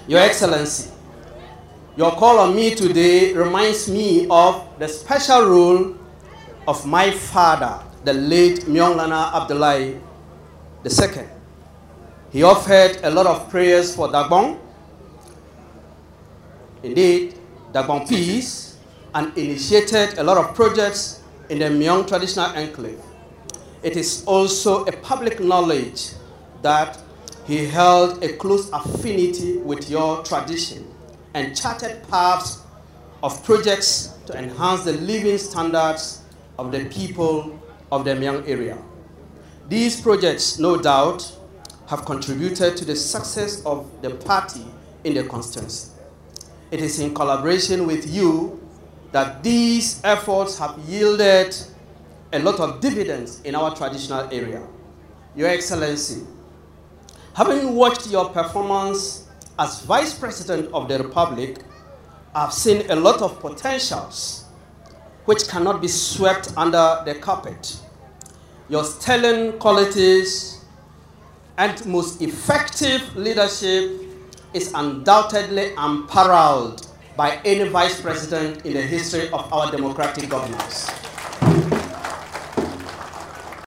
Your Excellency, your call on me today reminds me of the special role of my father, the late Myong Nana Abdullahi II. He offered a lot of prayers for Dagbon, indeed, Dagbon Peace, and initiated a lot of projects in the Myong traditional enclave. It is also a public knowledge that he held a close affinity with your tradition and charted paths of projects to enhance the living standards of the people of the Myong area. These projects, no doubt, have contributed to the success of the party in the constituency. It is in collaboration with you that these efforts have yielded a lot of dividends in our traditional area. Your Excellency, having watched your performance as Vice President of the Republic, I've seen a lot of potentials which cannot be swept under the carpet. Your sterling qualities and most effective leadership is undoubtedly unparalleled by any Vice President in the history of our democratic governance.